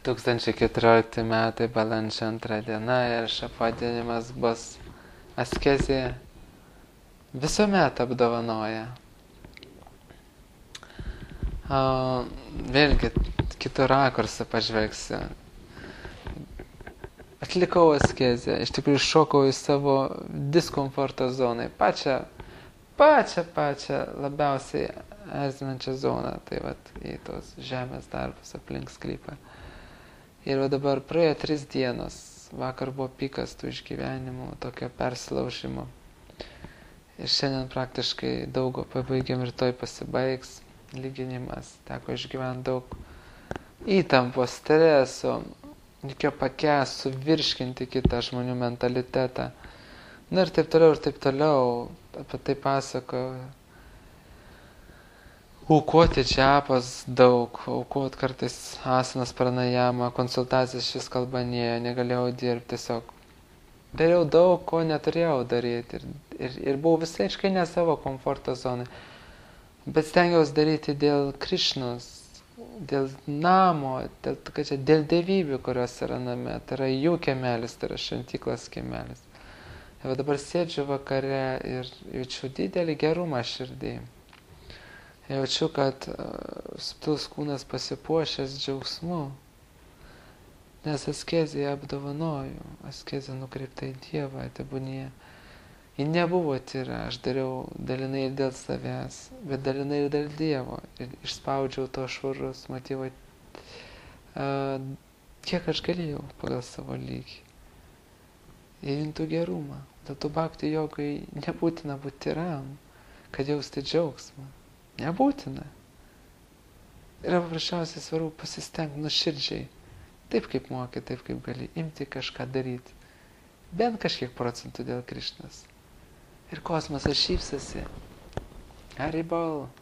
2014 metai balandžio 2 diena ir pavadinimas bus askezė visuomet apdovanoja. Vėlgi, kitų rakursų pažvelgsiu. Atlikau askezę, iš tikrųjų šokau į savo diskomforto zoną, pačią labiausiai erzinančią zoną, tai vat į tos žemės darbus aplink sklypą. Ir dabar praėjo 3 dienos, vakar buvo pikas tų išgyvenimų, tokio persilaužimo. Ir šiandien praktiškai daug pabaigėm ir toj pasibaigs lyginimas, teko išgyventi daug įtampos, streso, reikėjo pakęsti, suvirškinti kitą žmonių mentalitetą. Na ir taip toliau, apie tai pasakoju. Aukoti čiapas daug, aukoti kartais asanas pranajamą, konsultacijas šis kalba negalėjau dirbti, tiesiog dariau daug, ko neturėjau daryti ir buvau visiškai ne savo komforto zonai, bet stengiausi daryti dėl Krišnos, dėl namo, dėl dievybių, kurios yra name, tai yra jų kiemelis, tai yra šventyklos kiemelis. Ir dabar sėdžiu vakare ir jaučiu didelį gerumą širdį. Jaučiu, kad subtilus kūnas pasipuošęs džiaugsmu, nes askezė apdovanoju, askezė nukreipta į Dievą, tebūnie. Ji nebuvo tyra, aš dariau dalinai ir dėl savęs, bet dalinai ir dėl Dievo. Ir išspaudžiau to švarus motyvo, kiek aš galėjau pagal savo lygį. Ir juntu gerumą. Dėl tų bhakti jogai nebūtina būti tyram, kad jausti džiaugsmą. Nebūtina. Yra paprasčiausiai svarbu pasistengti nuoširdžiai, taip kaip moki, taip kaip gali, imti kažką daryti. Bent kažkiek procentų dėl Krišnos. Ir kosmosas šypsosi. Haribol.